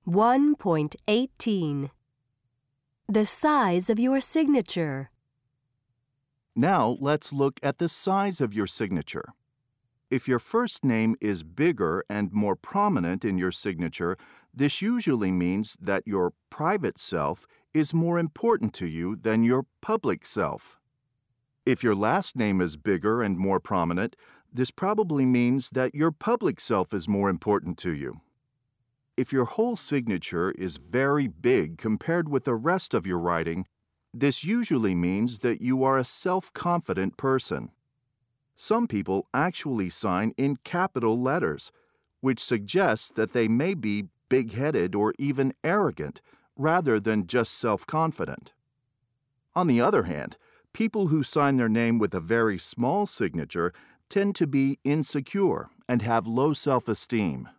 1.18. The size of your signature. Now let's look at the size of your signature. If your first name is bigger and more prominent in your signature, this usually means that your private self is more important to you than your public self. If your last name is bigger and more prominent, this probably means that your public self is more important to you. If your whole signature is very big compared with the rest of your writing, this usually means that you are a self-confident person. Some people actually sign in capital letters, which suggests that they may be big-headed or even arrogant, rather than just self-confident. On the other hand, people who sign their name with a very small signature tend to be insecure and have low self-esteem.